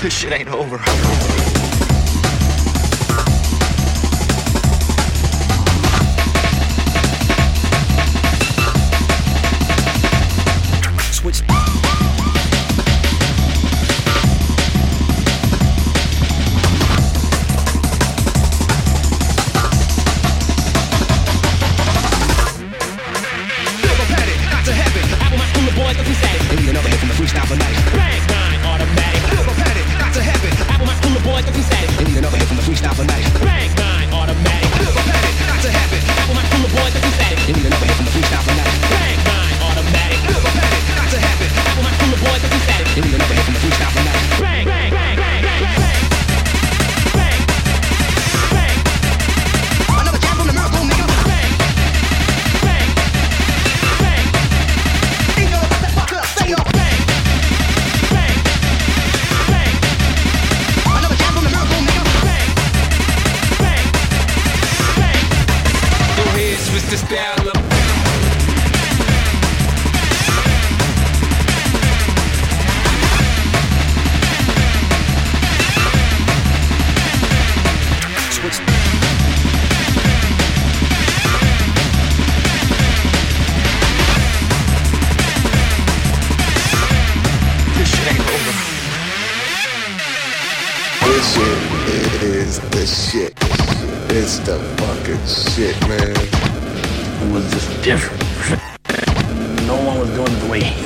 This shit ain't over. Switch. Freestyle for night. Bang, 9 automatic. Silver panic, not to heaven. Apple my cooler boys looking static. They need another hit from the freestyle for night. Bang, 9 automatic. Silver panic, not to heaven. Apple my cooler boys looking static. They need another hit from the freestyle for night. Bang, 9 automatic. Silver panic, not to heaven. Apple my cooler boys looking static. They need another hit from the freestyle for night. Bang, bang, bang, bang, bang, bang. Bang, bang. Another jam from the miracle nigga. Bang, bang, bang. Ain't no about that fuck up, stay up. Bang. Switch the style up. Switch. This shit ain't over. This shit is the shit. It's the fucking shit, man. It was just different. No one was doing it the way